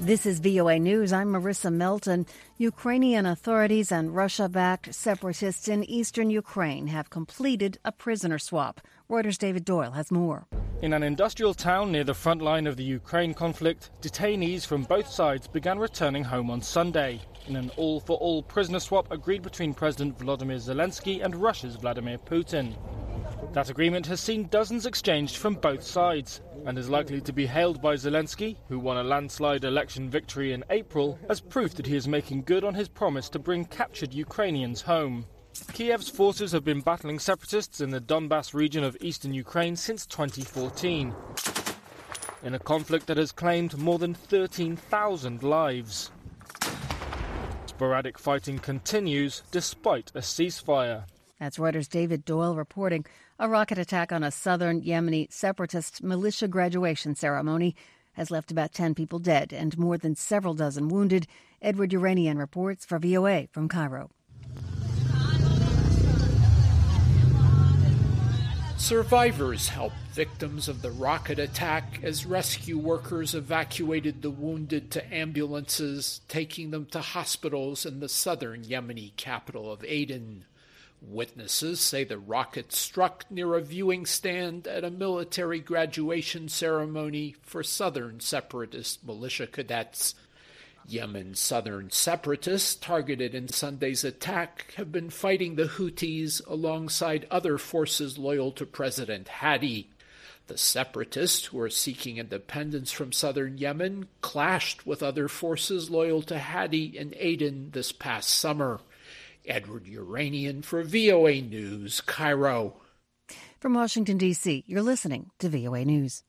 This is VOA News. I'm Marissa Milton. Ukrainian authorities and Russia-backed separatists in eastern Ukraine have completed a prisoner swap. Reuters' David Doyle has more. In an industrial town near the front line of the Ukraine conflict, detainees from both sides began returning home on Sunday in an all-for-all prisoner swap agreed between President Volodymyr Zelensky and Russia's Vladimir Putin. That agreement has seen dozens exchanged from both sides and is likely to be hailed by Zelensky, who won a landslide election victory in April, as proof that he is making good on his promise to bring captured Ukrainians home. Kiev's forces have been battling separatists in the Donbas region of eastern Ukraine since 2014, in a conflict that has claimed more than 13,000 lives. Sporadic fighting continues despite a ceasefire. That's Reuters' David Doyle reporting. A rocket attack on a southern Yemeni separatist militia graduation ceremony has left about 10 people dead and more than several dozen wounded. Edward Uranian reports for VOA from Cairo. Survivors helped victims of the rocket attack as rescue workers evacuated the wounded to ambulances, taking them to hospitals in the southern Yemeni capital of Aden. Witnesses say the rocket struck near a viewing stand at a military graduation ceremony for southern separatist militia cadets. Yemen's southern separatists targeted in Sunday's attack have been fighting the Houthis alongside other forces loyal to President Hadi. The separatists, who are seeking independence from southern Yemen, clashed with other forces loyal to Hadi in Aden this past summer. Edward Uranian for VOA News, Cairo. From Washington, D.C., you're listening to VOA News.